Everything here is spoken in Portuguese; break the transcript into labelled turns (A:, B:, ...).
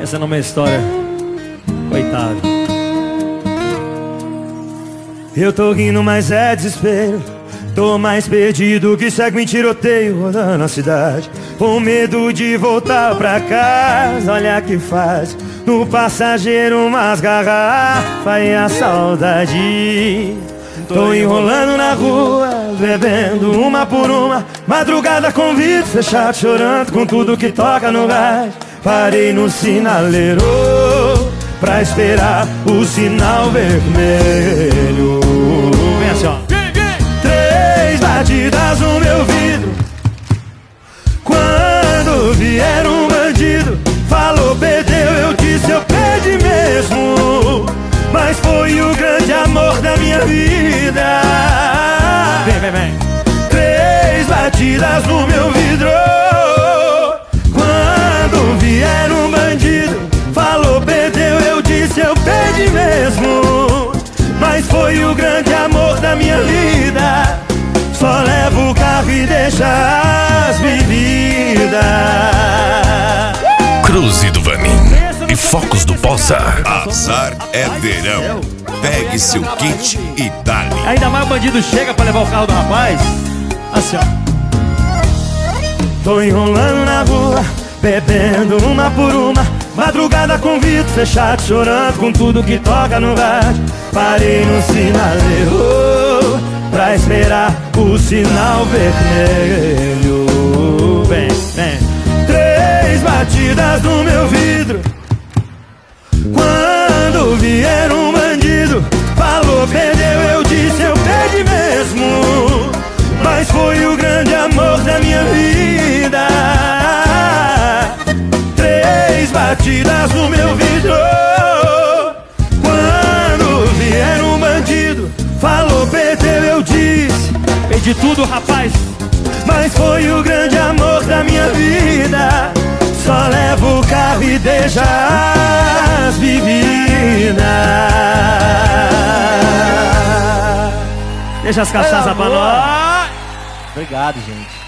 A: Essa não é uma história. Coitado.
B: Eu tô rindo, mas é desespero. Tô mais perdido que segue em tiroteio rodando a cidade, com medo de voltar pra casa. Olha que faz no passageiro umas garrafas e a saudade. Tô enrolando na rua, bebendo uma por uma, madrugada com vidro fechado, chorando com tudo que toca no rádio. Parei no sinaleiro pra esperar o sinal vermelho.
A: Vem assim, ó.
B: Três batidas no meu vidro. Quando vier um bandido, falou perdeu, eu disse eu perdi mesmo. Mas foi o grande amor da minha vida.
A: Vem.
B: Três batidas no meu vidro. Quando vier um bandido, falou perdeu, eu disse eu perdi mesmo. Mas foi o grande amor da minha vida. Só levo o carro e deixa as bebidas.
C: Cruze do Vanin e Focos do Poça.
D: Azar é verão. Pegue seu kit e dale.
A: Ainda mais o bandido chega pra levar o carro do rapaz. Assim, ó.
B: Tô enrolando na rua, bebendo uma por uma, madrugada com vidro fechado, chorando com tudo que toca no rádio. Parei no sinaleiro pra esperar o sinal vermelho.
A: Vem.
B: Três batidas no meu vidro. Quando vier um bandido, falou perdeu, eu disse eu perdi mesmo. Mas foi o grande amor da minha vida. Três batidas no meu vidro. Quando vier um bandido, falou perdeu, eu disse
A: Perdi tudo, rapaz.
B: mas foi o grande amor da minha vida. Só levo o carro e deixa as bebidas.
A: Deixa as cachaças pra nós.
E: Obrigado, gente.